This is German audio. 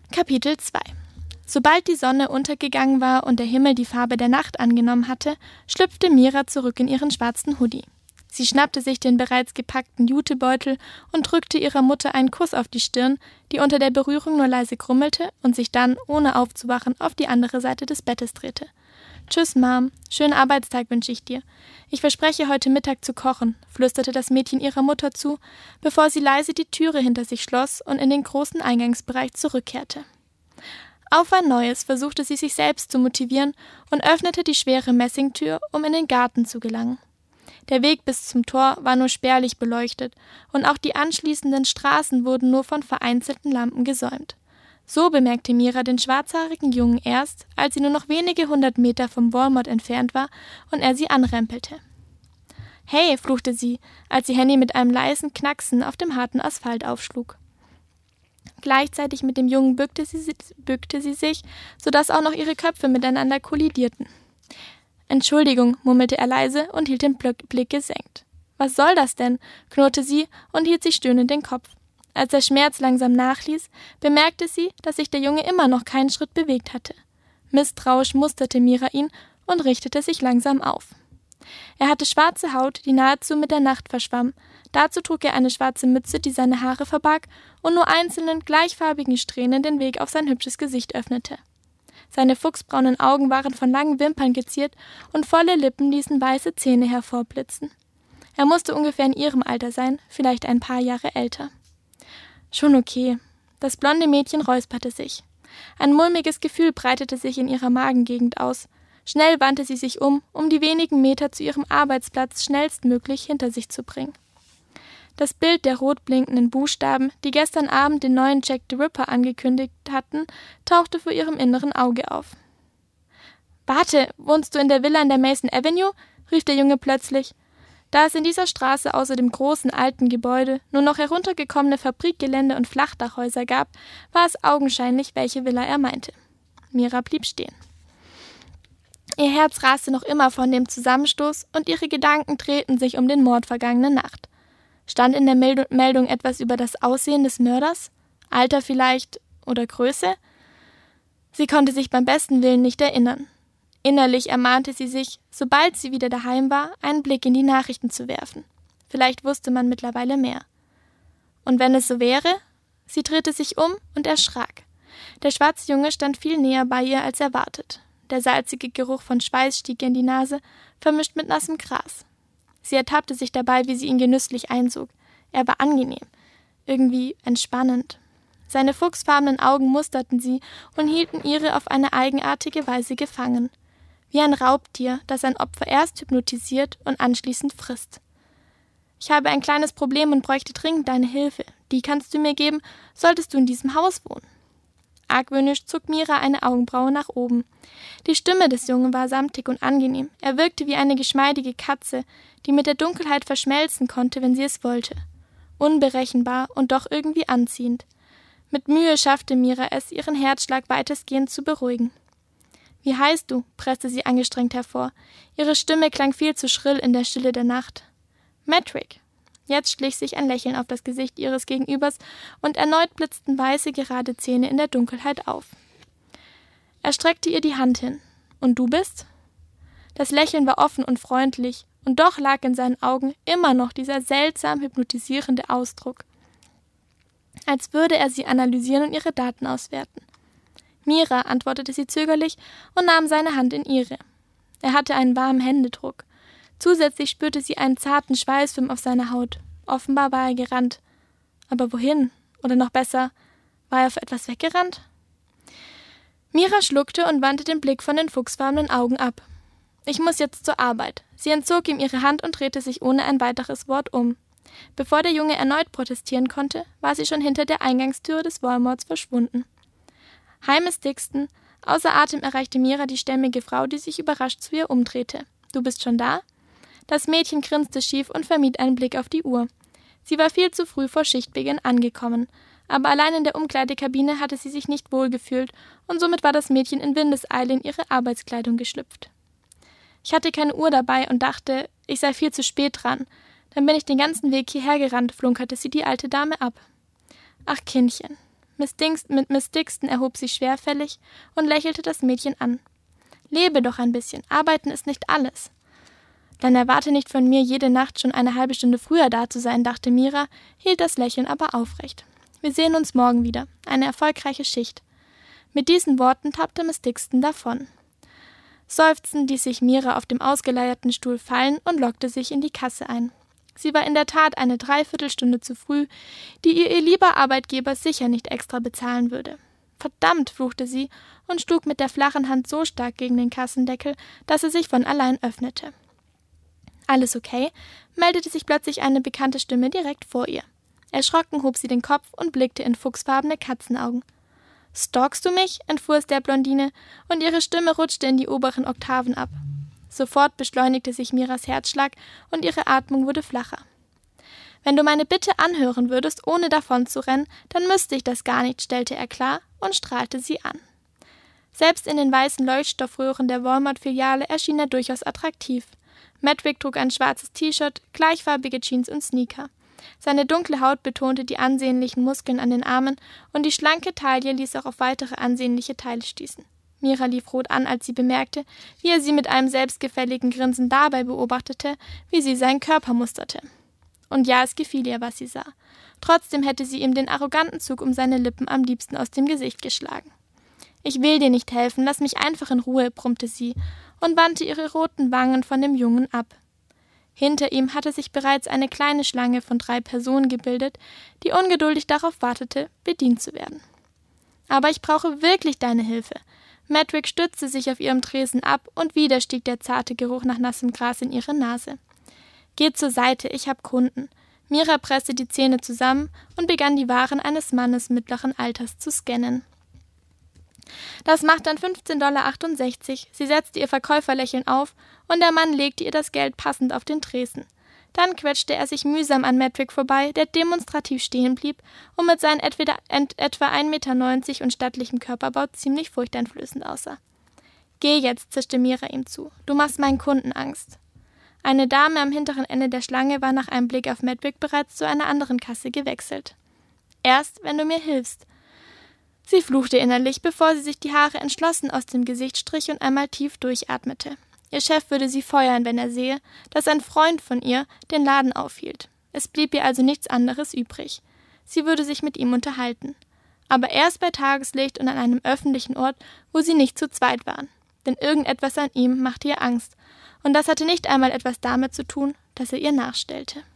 Kapitel 2. Sobald die Sonne untergegangen war und der Himmel die Farbe der Nacht angenommen hatte, schlüpfte Mira zurück in ihren schwarzen Hoodie. Sie schnappte sich den bereits gepackten Jutebeutel und drückte ihrer Mutter einen Kuss auf die Stirn, die unter der Berührung nur leise krummelte und sich dann, ohne aufzuwachen, auf die andere Seite des Bettes drehte. »Tschüss, Mom. Schönen Arbeitstag wünsche ich dir. Ich verspreche, heute Mittag zu kochen«, flüsterte das Mädchen ihrer Mutter zu, bevor sie leise die Türe hinter sich schloss und in den großen Eingangsbereich zurückkehrte. Auf ein Neues versuchte sie sich selbst zu motivieren und öffnete die schwere Messingtür, um in den Garten zu gelangen. Der Weg bis zum Tor war nur spärlich beleuchtet, und auch die anschließenden Straßen wurden nur von vereinzelten Lampen gesäumt. So bemerkte Mira den schwarzhaarigen Jungen erst, als sie nur noch wenige 100 Meter vom Walmart entfernt war und er sie anrempelte. »Hey«, fluchte sie, als ihr Handy mit einem leisen Knacksen auf dem harten Asphalt aufschlug. Gleichzeitig mit dem Jungen bückte sie sich, sodass auch noch ihre Köpfe miteinander kollidierten. »Entschuldigung«, murmelte er leise und hielt den Blick gesenkt. »Was soll das denn?«, knurrte sie und hielt sich stöhnend den Kopf. Als der Schmerz langsam nachließ, bemerkte sie, dass sich der Junge immer noch keinen Schritt bewegt hatte. Misstrauisch musterte Mira ihn und richtete sich langsam auf. Er hatte schwarze Haut, die nahezu mit der Nacht verschwamm. Dazu trug er eine schwarze Mütze, die seine Haare verbarg und nur einzelnen, gleichfarbigen Strähnen den Weg auf sein hübsches Gesicht öffnete. Seine fuchsbraunen Augen waren von langen Wimpern geziert und volle Lippen ließen weiße Zähne hervorblitzen. Er musste ungefähr in ihrem Alter sein, vielleicht ein paar Jahre älter. »Schon okay.« Das blonde Mädchen räusperte sich. Ein mulmiges Gefühl breitete sich in ihrer Magengegend aus. Schnell wandte sie sich um die wenigen Meter zu ihrem Arbeitsplatz schnellstmöglich hinter sich zu bringen. Das Bild der rot blinkenden Buchstaben, die gestern Abend den neuen Jack the Ripper angekündigt hatten, tauchte vor ihrem inneren Auge auf. »Warte, wohnst du in der Villa in der Mason Avenue?«, rief der Junge plötzlich. Da es in dieser Straße außer dem großen alten Gebäude nur noch heruntergekommene Fabrikgelände und Flachdachhäuser gab, war es augenscheinlich, welche Villa er meinte. Mira blieb stehen. Ihr Herz raste noch immer von dem Zusammenstoß und ihre Gedanken drehten sich um den Mord vergangene Nacht. Stand in der Meldung etwas über das Aussehen des Mörders? Alter vielleicht oder Größe? Sie konnte sich beim besten Willen nicht erinnern. Innerlich ermahnte sie sich, sobald sie wieder daheim war, einen Blick in die Nachrichten zu werfen. Vielleicht wusste man mittlerweile mehr. Und wenn es so wäre? Sie drehte sich um und erschrak. Der schwarze Junge stand viel näher bei ihr als erwartet. Der salzige Geruch von Schweiß stieg ihr in die Nase, vermischt mit nassem Gras. Sie ertappte sich dabei, wie sie ihn genüsslich einsog. Er war angenehm, irgendwie entspannend. Seine fuchsfarbenen Augen musterten sie und hielten ihre auf eine eigenartige Weise gefangen. Wie ein Raubtier, das ein Opfer erst hypnotisiert und anschließend frisst. »Ich habe ein kleines Problem und bräuchte dringend deine Hilfe. Die kannst du mir geben, solltest du in diesem Haus wohnen.« Argwöhnisch zog Mira eine Augenbraue nach oben. Die Stimme des Jungen war samtig und angenehm. Er wirkte wie eine geschmeidige Katze, die mit der Dunkelheit verschmelzen konnte, wenn sie es wollte. Unberechenbar und doch irgendwie anziehend. Mit Mühe schaffte Mira es, ihren Herzschlag weitestgehend zu beruhigen. »Wie heißt du?«, presste sie angestrengt hervor. Ihre Stimme klang viel zu schrill in der Stille der Nacht. »Matrick.« Jetzt schlich sich ein Lächeln auf das Gesicht ihres Gegenübers und erneut blitzten weiße, gerade Zähne in der Dunkelheit auf. Er streckte ihr die Hand hin. »Und du bist?« Das Lächeln war offen und freundlich, und doch lag in seinen Augen immer noch dieser seltsam hypnotisierende Ausdruck. Als würde er sie analysieren und ihre Daten auswerten. »Mira«, antwortete sie zögerlich und nahm seine Hand in ihre. Er hatte einen warmen Händedruck. Zusätzlich spürte sie einen zarten Schweißfilm auf seiner Haut. Offenbar war er gerannt. Aber wohin? Oder noch besser, war er vor etwas weggerannt? Mira schluckte und wandte den Blick von den fuchsfarbenen Augen ab. »Ich muss jetzt zur Arbeit.« Sie entzog ihm ihre Hand und drehte sich ohne ein weiteres Wort um. Bevor der Junge erneut protestieren konnte, war sie schon hinter der Eingangstüre des Walmarts verschwunden. »Hi, Miss Dixon«, außer Atem erreichte Mira die stämmige Frau, die sich überrascht zu ihr umdrehte. »Du bist schon da?« Das Mädchen grinste schief und vermied einen Blick auf die Uhr. Sie war viel zu früh vor Schichtbeginn angekommen, aber allein in der Umkleidekabine hatte sie sich nicht wohl gefühlt und somit war das Mädchen in Windeseile in ihre Arbeitskleidung geschlüpft. »Ich hatte keine Uhr dabei und dachte, ich sei viel zu spät dran. Dann bin ich den ganzen Weg hierher gerannt«, flunkerte sie die alte Dame ab. »Ach, Kindchen.« Miss Dixon erhob sich schwerfällig und lächelte das Mädchen an. »Lebe doch ein bisschen, arbeiten ist nicht alles.« »Dann erwarte nicht von mir, jede Nacht schon eine halbe Stunde früher da zu sein«, dachte Mira, hielt das Lächeln aber aufrecht. »Wir sehen uns morgen wieder. Eine erfolgreiche Schicht.« Mit diesen Worten tappte Miss Dixon davon. Seufzend ließ sich Mira auf dem ausgeleierten Stuhl fallen und lockte sich in die Kasse ein. Sie war in der Tat eine Dreiviertelstunde zu früh, die ihr lieber Arbeitgeber sicher nicht extra bezahlen würde. »Verdammt«, fluchte sie und schlug mit der flachen Hand so stark gegen den Kassendeckel, dass er sich von allein öffnete. »Alles okay?« meldete sich plötzlich eine bekannte Stimme direkt vor ihr. Erschrocken hob sie den Kopf und blickte in fuchsfarbene Katzenaugen. »Stalkst du mich?« entfuhr es der Blondine, und ihre Stimme rutschte in die oberen Oktaven ab. Sofort beschleunigte sich Miras Herzschlag und ihre Atmung wurde flacher. »Wenn du meine Bitte anhören würdest, ohne davon zu rennen, dann müsste ich das gar nicht«, stellte er klar und strahlte sie an. Selbst in den weißen Leuchtstoffröhren der Walmart-Filiale erschien er durchaus attraktiv. Medwick trug ein schwarzes T-Shirt, gleichfarbige Jeans und Sneaker. Seine dunkle Haut betonte die ansehnlichen Muskeln an den Armen und die schlanke Taille ließ auch auf weitere ansehnliche Teile schließen. Mira lief rot an, als sie bemerkte, wie er sie mit einem selbstgefälligen Grinsen dabei beobachtete, wie sie seinen Körper musterte. Und ja, es gefiel ihr, was sie sah. Trotzdem hätte sie ihm den arroganten Zug um seine Lippen am liebsten aus dem Gesicht geschlagen. »Ich will dir nicht helfen, lass mich einfach in Ruhe«, brummte sie und wandte ihre roten Wangen von dem Jungen ab. Hinter ihm hatte sich bereits eine kleine Schlange von 3 Personen gebildet, die ungeduldig darauf wartete, bedient zu werden. »Aber ich brauche wirklich deine Hilfe.« Medwick stützte sich auf ihrem Tresen ab und wieder stieg der zarte Geruch nach nassem Gras in ihre Nase. »Geh zur Seite, ich hab Kunden.« Mira presste die Zähne zusammen und begann die Waren eines Mannes mittleren Alters zu scannen. »Das macht dann $15,68. Sie setzte ihr Verkäuferlächeln auf und der Mann legte ihr das Geld passend auf den Tresen. Dann quetschte er sich mühsam an Medwick vorbei, der demonstrativ stehen blieb und mit seinen etwa 1,90 Meter und stattlichem Körperbau ziemlich furchteinflößend aussah. »Geh jetzt«, zischte Mira ihm zu. »Du machst meinen Kunden Angst.« Eine Dame am hinteren Ende der Schlange war nach einem Blick auf Medwick bereits zu einer anderen Kasse gewechselt. »Erst, wenn du mir hilfst.« Sie fluchte innerlich, bevor sie sich die Haare entschlossen aus dem Gesicht strich und einmal tief durchatmete. Ihr Chef würde sie feuern, wenn er sehe, dass ein Freund von ihr den Laden aufhielt. Es blieb ihr also nichts anderes übrig. Sie würde sich mit ihm unterhalten. Aber erst bei Tageslicht und an einem öffentlichen Ort, wo sie nicht zu zweit waren. Denn irgendetwas an ihm machte ihr Angst. Und das hatte nicht einmal etwas damit zu tun, dass er ihr nachstellte.